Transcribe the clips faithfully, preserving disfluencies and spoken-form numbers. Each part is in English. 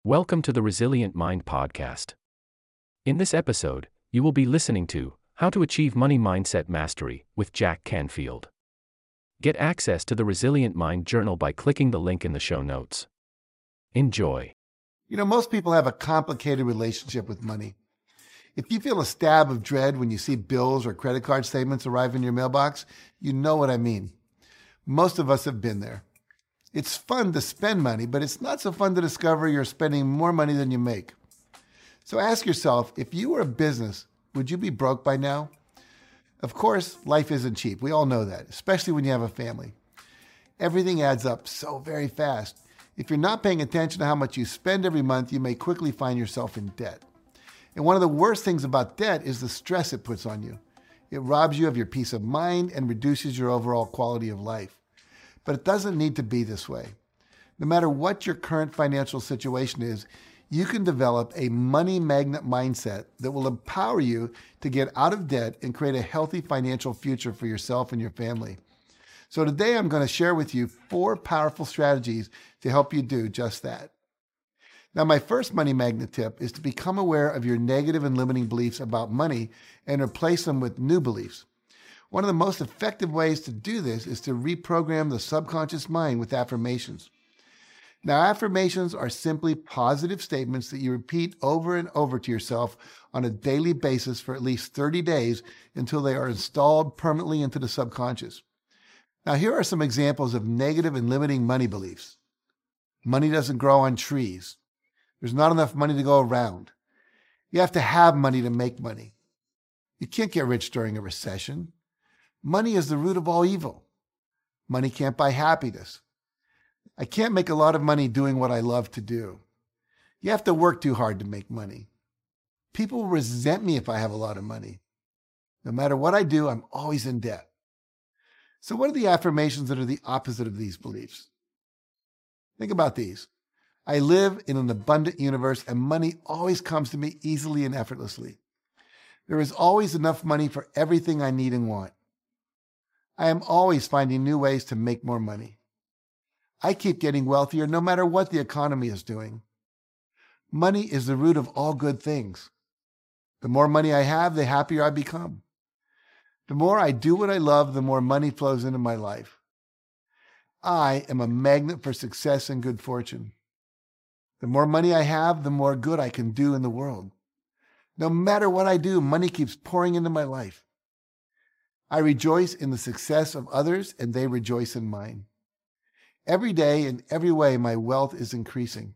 Welcome to the Resilient Mind podcast. In this episode, you will be listening to How to Achieve Money Mindset Mastery with Jack Canfield. Get access to the Resilient Mind Journal by clicking the link in the show notes. Enjoy. You know, most people have a complicated relationship with money. If you feel a stab of dread when you see bills or credit card statements arrive in your mailbox, you know what I mean. Most of us have been there. It's fun to spend money, but it's not so fun to discover you're spending more money than you make. So ask yourself, if you were a business, would you be broke by now? Of course, life isn't cheap. We all know that, especially when you have a family. Everything adds up so very fast. If you're not paying attention to how much you spend every month, you may quickly find yourself in debt. And one of the worst things about debt is the stress it puts on you. It robs you of your peace of mind and reduces your overall quality of life. But it doesn't need to be this way. No matter what your current financial situation is, you can develop a money magnet mindset that will empower you to get out of debt and create a healthy financial future for yourself and your family. So today I'm going to share with you four powerful strategies to help you do just that. Now, my first money magnet tip is to become aware of your negative and limiting beliefs about money and replace them with new beliefs. One of the most effective ways to do this is to reprogram the subconscious mind with affirmations. Now, affirmations are simply positive statements that you repeat over and over to yourself on a daily basis for at least thirty days until they are installed permanently into the subconscious. Now, here are some examples of negative and limiting money beliefs. Money doesn't grow on trees. There's not enough money to go around. You have to have money to make money. You can't get rich during a recession. Money is the root of all evil. Money can't buy happiness. I can't make a lot of money doing what I love to do. You have to work too hard to make money. People will resent me if I have a lot of money. No matter what I do, I'm always in debt. So what are the affirmations that are the opposite of these beliefs? Think about these. I live in an abundant universe and money always comes to me easily and effortlessly. There is always enough money for everything I need and want. I am always finding new ways to make more money. I keep getting wealthier no matter what the economy is doing. Money is the root of all good things. The more money I have, the happier I become. The more I do what I love, the more money flows into my life. I am a magnet for success and good fortune. The more money I have, the more good I can do in the world. No matter what I do, money keeps pouring into my life. I rejoice in the success of others and they rejoice in mine. Every day, in every way, my wealth is increasing.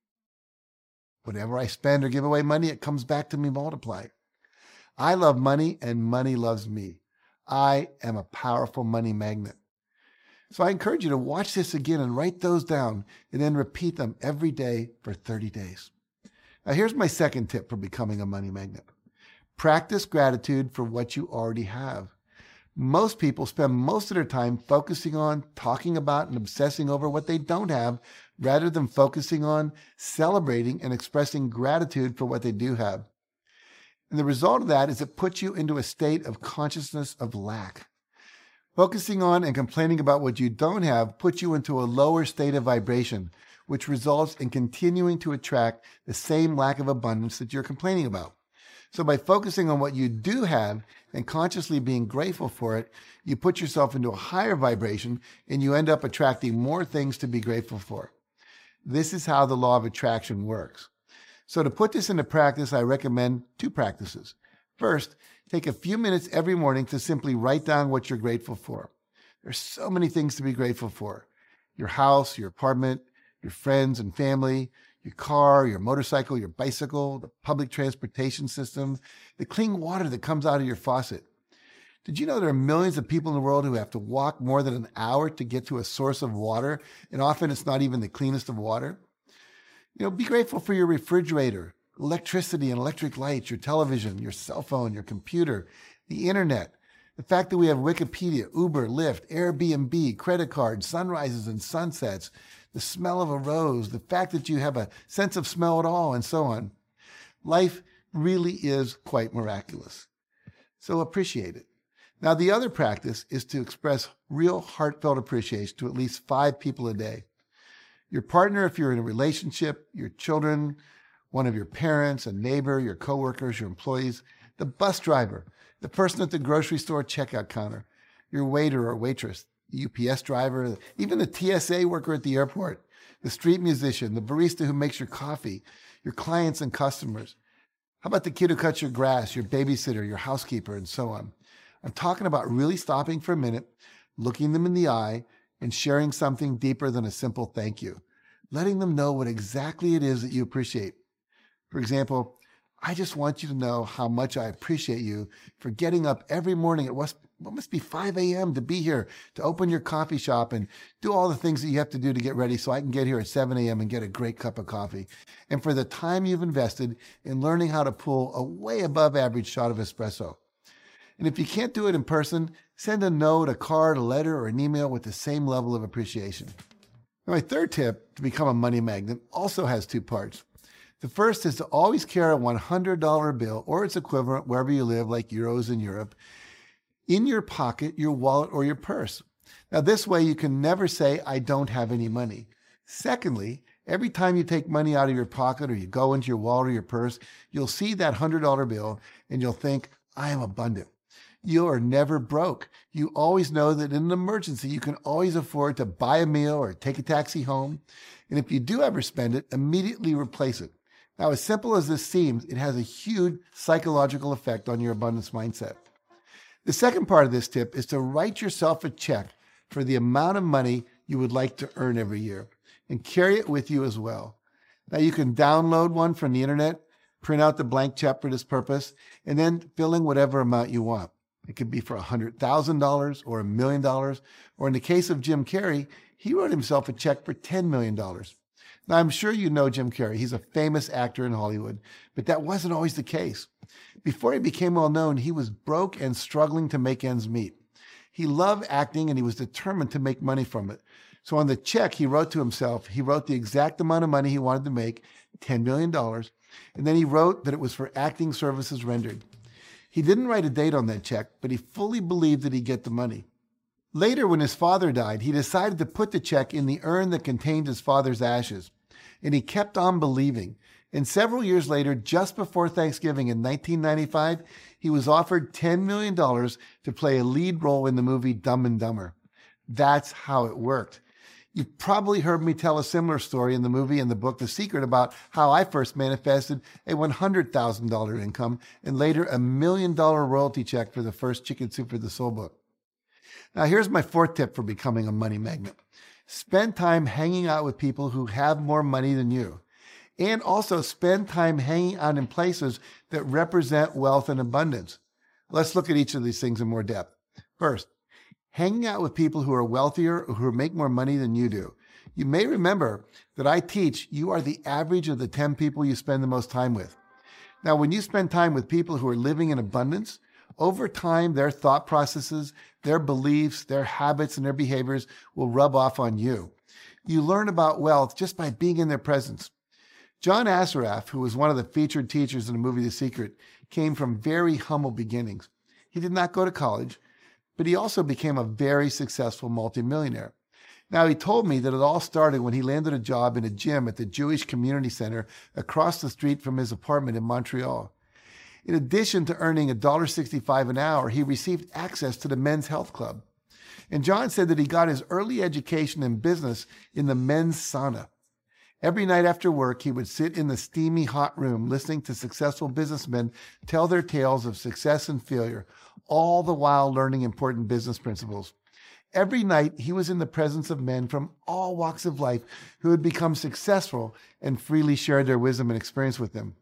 Whenever I spend or give away money, it comes back to me multiplied. I love money and money loves me. I am a powerful money magnet. So I encourage you to watch this again and write those down and then repeat them every day for thirty days. Now here's my second tip for becoming a money magnet. Practice gratitude for what you already have. Most people spend most of their time focusing on, talking about, and obsessing over what they don't have, rather than focusing on celebrating and expressing gratitude for what they do have. And the result of that is it puts you into a state of consciousness of lack. Focusing on and complaining about what you don't have puts you into a lower state of vibration, which results in continuing to attract the same lack of abundance that you're complaining about. So by focusing on what you do have and consciously being grateful for it, you put yourself into a higher vibration and you end up attracting more things to be grateful for. This is how the law of attraction works. So to put this into practice, I recommend two practices. First, take a few minutes every morning to simply write down what you're grateful for. There's so many things to be grateful for. Your house, your apartment, your friends and family, your car, your motorcycle, your bicycle, the public transportation system, the clean water that comes out of your faucet. Did you know there are millions of people in the world who have to walk more than an hour to get to a source of water, and often it's not even the cleanest of water? You know, be grateful for your refrigerator, electricity and electric lights, your television, your cell phone, your computer, the internet, the fact that we have Wikipedia, Uber, Lyft, Airbnb, credit cards, sunrises and sunsets, the smell of a rose, the fact that you have a sense of smell at all, and so on. Life really is quite miraculous. So appreciate it. Now, the other practice is to express real heartfelt appreciation to at least five people a day. Your partner, if you're in a relationship, your children, one of your parents, a neighbor, your coworkers, your employees, the bus driver, the person at the grocery store checkout counter, your waiter or waitress, the U P S driver, even the T S A worker at the airport, the street musician, the barista who makes your coffee, your clients and customers. How about the kid who cuts your grass, your babysitter, your housekeeper, and so on? I'm talking about really stopping for a minute, looking them in the eye, and sharing something deeper than a simple thank you, letting them know what exactly it is that you appreciate. For example, I just want you to know how much I appreciate you for getting up every morning at what must be five a.m. to be here, to open your coffee shop and do all the things that you have to do to get ready so I can get here at seven a.m. and get a great cup of coffee. And for the time you've invested in learning how to pull a way above average shot of espresso. And if you can't do it in person, send a note, a card, a letter, or an email with the same level of appreciation. Now, my third tip to become a money magnet also has two parts. The first is to always carry a one hundred dollar bill or its equivalent wherever you live, like euros in Europe, in your pocket, your wallet, or your purse. Now, this way you can never say, I don't have any money. Secondly, every time you take money out of your pocket or you go into your wallet or your purse, you'll see that one hundred dollar bill and you'll think, I am abundant. You are never broke. You always know that in an emergency, you can always afford to buy a meal or take a taxi home. And if you do ever spend it, immediately replace it. Now, as simple as this seems, it has a huge psychological effect on your abundance mindset. The second part of this tip is to write yourself a check for the amount of money you would like to earn every year and carry it with you as well. Now, you can download one from the internet, print out the blank check for this purpose, and then fill in whatever amount you want. It could be for one hundred thousand dollars or a million dollars, or in the case of Jim Carrey, he wrote himself a check for ten million dollars. Now, I'm sure you know Jim Carrey. He's a famous actor in Hollywood, but that wasn't always the case. Before he became well known, he was broke and struggling to make ends meet. He loved acting and he was determined to make money from it. So on the check he wrote to himself, he wrote the exact amount of money he wanted to make, ten million dollars, and then he wrote that it was for acting services rendered. He didn't write a date on that check, but he fully believed that he'd get the money. Later, when his father died, he decided to put the check in the urn that contained his father's ashes. And he kept on believing. And several years later, just before Thanksgiving in nineteen ninety-five, he was offered ten million dollars to play a lead role in the movie Dumb and Dumber. That's how it worked. You've probably heard me tell a similar story in the movie and the book, The Secret, about how I first manifested a one hundred thousand dollars income and later a million dollar royalty check for the first Chicken Soup for the Soul book. Now, here's my fourth tip for becoming a money magnet. Spend time hanging out with people who have more money than you. And also spend time hanging out in places that represent wealth and abundance. Let's look at each of these things in more depth. First, hanging out with people who are wealthier or who make more money than you do. You may remember that I teach you are the average of the ten people you spend the most time with. Now, when you spend time with people who are living in abundance, over time, their thought processes, their beliefs, their habits, and their behaviors will rub off on you. You learn about wealth just by being in their presence. John Assaraf, who was one of the featured teachers in the movie The Secret, came from very humble beginnings. He did not go to college, but he also became a very successful multimillionaire. Now, he told me that it all started when he landed a job in a gym at the Jewish Community Center across the street from his apartment in Montreal. In addition to earning one dollar sixty-five an hour, he received access to the Men's Health Club. And John said that he got his early education in business in the men's sauna. Every night after work, he would sit in the steamy hot room listening to successful businessmen tell their tales of success and failure, all the while learning important business principles. Every night, he was in the presence of men from all walks of life who had become successful and freely shared their wisdom and experience with them.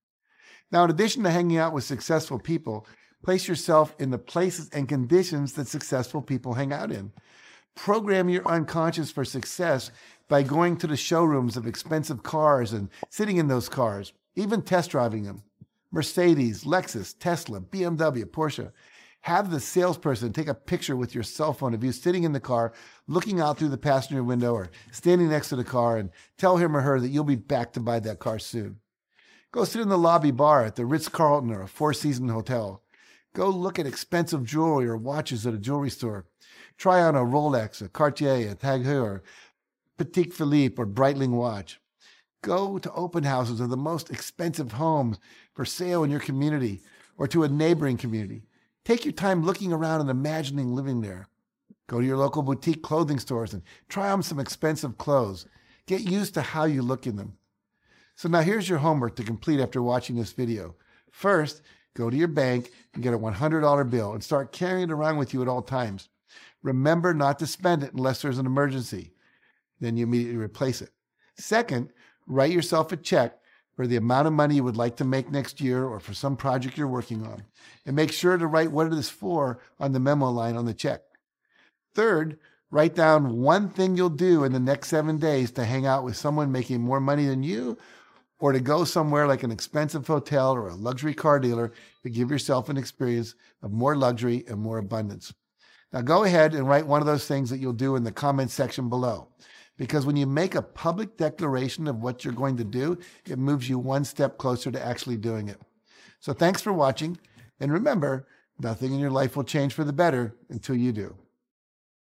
Now, in addition to hanging out with successful people, place yourself in the places and conditions that successful people hang out in. Program your unconscious for success by going to the showrooms of expensive cars and sitting in those cars, even test driving them. Mercedes, Lexus, Tesla, B M W, Porsche. Have the salesperson take a picture with your cell phone of you sitting in the car, looking out through the passenger window or standing next to the car, and tell him or her that you'll be back to buy that car soon. Go sit in the lobby bar at the Ritz-Carlton or a Four Seasons hotel. Go look at expensive jewelry or watches at a jewelry store. Try on a Rolex, a Cartier, a Tag Heuer. Patek Philippe or Breitling watch. Go to open houses of the most expensive homes for sale in your community or to a neighboring community. Take your time looking around and imagining living there. Go to your local boutique clothing stores and try on some expensive clothes. Get used to how you look in them. So now here's your homework to complete after watching this video. First, go to your bank and get a one hundred dollar bill and start carrying it around with you at all times. Remember not to spend it unless there's an emergency. Then you immediately replace it. Second, write yourself a check for the amount of money you would like to make next year or for some project you're working on. And make sure to write what it is for on the memo line on the check. Third, write down one thing you'll do in the next seven days to hang out with someone making more money than you, or to go somewhere like an expensive hotel or a luxury car dealer to give yourself an experience of more luxury and more abundance. Now go ahead and write one of those things that you'll do in the comments section below. Because when you make a public declaration of what you're going to do, it moves you one step closer to actually doing it. So thanks for watching. And remember, nothing in your life will change for the better until you do.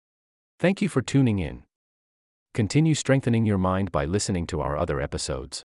Thank you for tuning in. Continue strengthening your mind by listening to our other episodes.